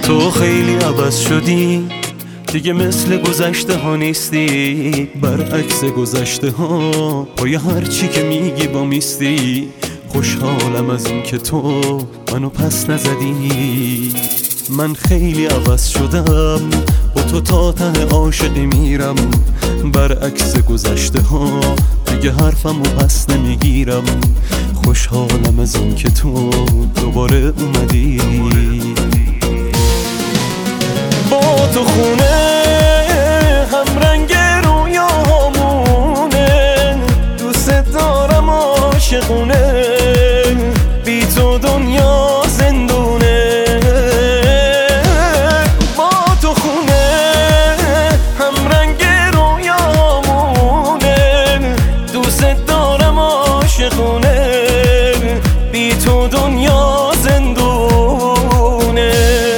تو خیلی عوض شدی، دیگه مثل گذشته ها نیستی، برعکس گذشته ها پای هر چی که میگی با میستی. خوشحالم از این که تو منو پس نزدی. من خیلی عوض شدم، با تو تا ته عاشقی میرم، برعکس گذشته ها دیگه حرفمو پس نمیگیرم. خوشحالم از این که تو دوباره اومدی. با تو خونه هم رنگ رویامونه، دوست دارم عاشقونه، بی تو دنیا زندونه. با تو خونه هم رنگ رویامونه، دوست دارم عاشقونه، بی تو دنیا زندونه.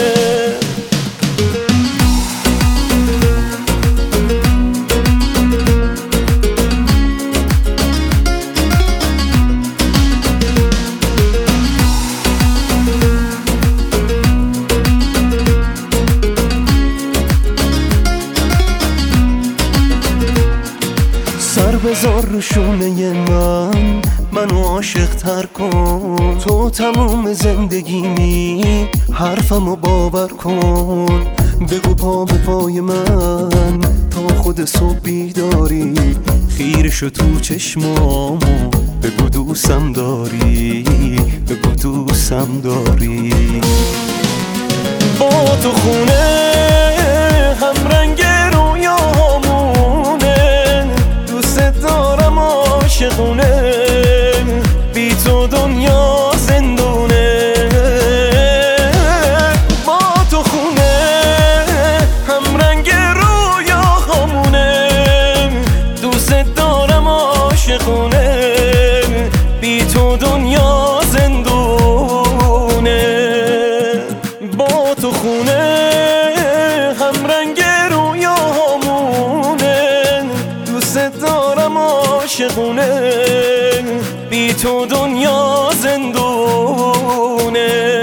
سر بذار رو شونه منو عاشق تر کن. تو تموم زندگیمی، حرفمو باور کن. بگو پا به پای من تا خود صبح بیداری، خیره شو تو چشمامو بگو دوستم داری، بگو دوستم داری. با تو خونه هم رنگ رویامونه، دوست دارم عاشقونه، بی تو دنیا زندونه. با تو خونه هم رنگ رویامونه، دوست دارم عاشقونه، بی تو دنیا زندونه. با تو خونه هم رنگ رویامونه، دوست دارم عاشقونه، بی تو دنیا زندونه.